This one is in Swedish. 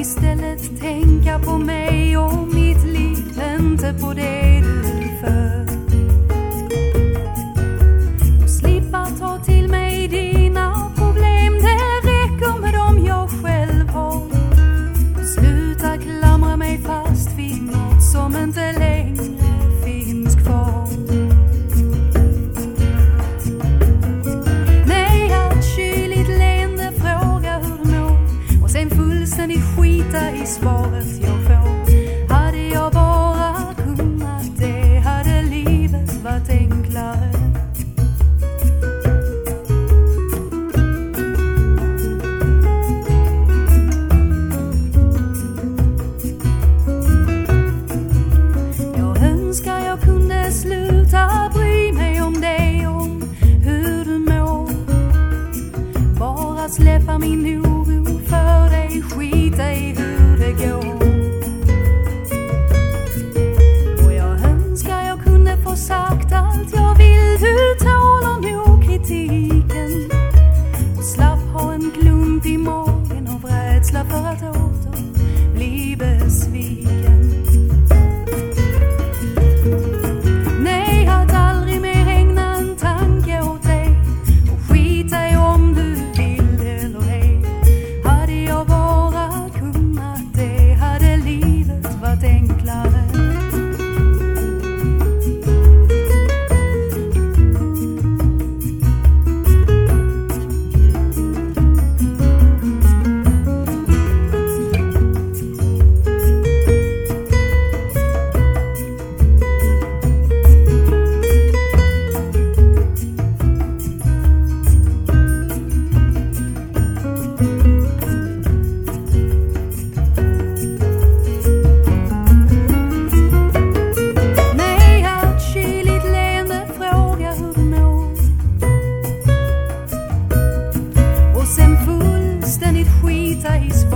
istället tänka på mig och mitt liv, inte på det du för. Och slippa ta till mig dina problem, det räcker med dem jag själv har. Och sluta klamra mig fast vid något som inte längre finns kvar. Nej, att kyligt leende fråga hur du mår och sen fullständigt skita i svaret jag får. Hade jag bara kunnat det, hade livet varit enklare. Jag önskar jag kunde sluta bry mig om dig, om hur du mår. Bara släppa min oro för dig, skita i hur det går. Och jag önskar jag kunde få sagt allt jag vill, du tålar nog kritiken. Och slapp ha en klump i magen av rädsla för att åter bli besviken. Nej, att aldrig mer ägna en tanke åt dig och skita i om du vill eller ej. Hade jag bara kunnat det, hade livet varit enklare. Nej, att kyligt leende fråga hur du mår och sen fullständigt skita i svaret